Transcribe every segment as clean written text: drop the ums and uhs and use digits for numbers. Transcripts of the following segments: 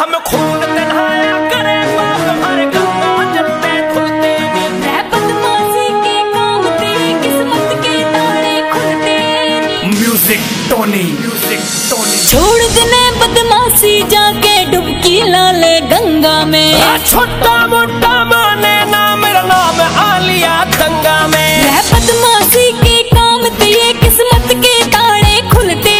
हम खून तन्हाया करे बाप हमारे गंगा जलते खुलते नहीं। बदमाशी के काम पे किस्मत के तारे खुलते नहीं। म्यूजिक टोनी छोड़ देने बदमाशी जाके डुबकी ला ले गंगा में। छोटा मोटा माने ना मेरा नाम आलिया दंगा में। बदमाशी के काम पे ये किस्मत के तारे खुलते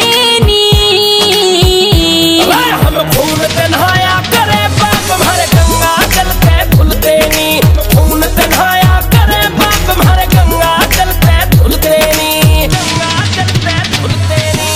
नहीं। हम खून तन्हाया करे बाप हमारे गंगा जलते खुलते नहीं। खून तन्हाया करे बाप हमारे गंगा जलते खुलते नहीं। गंगा जलते खुलते नहीं।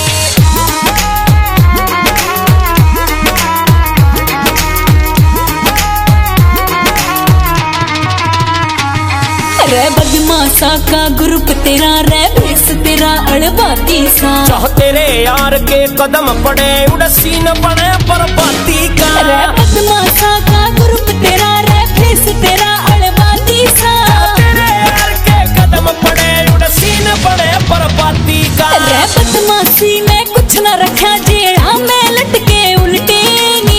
रे बदमाशा का ग्रुप तेरा, रे भेस तेरा अड़बाती सा। चाह तेरे यार के कदम पड़े उड़सी न पड़े बर्बादी का। रे बदमाशा का ग्रुप तेरा, रे भेस तेरा अड़बाती सा। तेरे यार के कदम पड़े उड़सी न पड़े बर्बादी का। रे बदमाशी में कुछ न रखा जेड़ा में लटके उल्टे नी।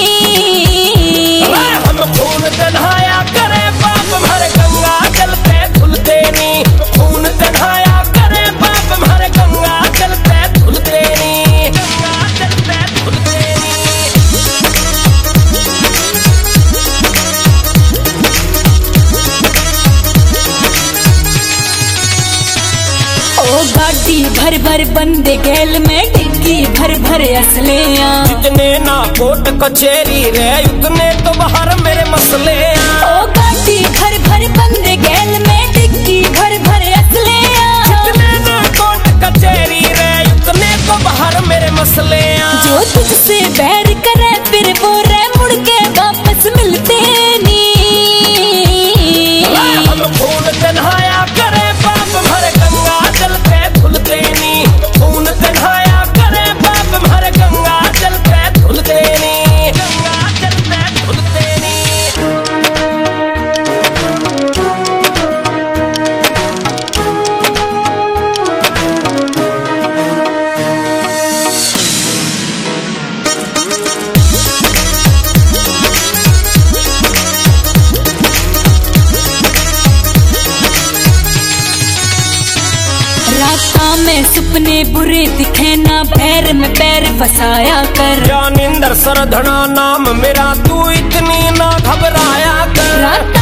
हम खून तन्हाया करे बाप हमारे गंगा जलते खुलते नहीं। खून तन्हाया करे बाप हमारे गंगा जलते खुलते नहीं। गंगा जलते खुलते नहीं। ओ गाड़ी भर भर बंदे गैल में, डिग्गी भर भर असलियां। जितने ना कोर्ट कचेरी रे उतने तो बाहर मेरे मसले। ओ गाड़ी भर भर बंदे गैल में, डिग्गी भर भर असलियां। जितने ना कोर्ट कचेरी रे उतने तो बाहर मेरे मसले। जो तुझसे बैर करे फिर वो रे मुड़ के वापस मिलते नी। हम खून तन्हाया करे बाप हमारे गंगा जलते खुलते नहीं। खून तन्हाया करे बाप हमारे गंगा जलते खुलते नहीं। गंगा जलते खुलते नहीं। रात में सपने बुरे दिखे ना, पैर में पैर फसाया कर। ज्ञानेंद्र सरधना नाम मेरा, तू इतनी ना घबराया कर। रात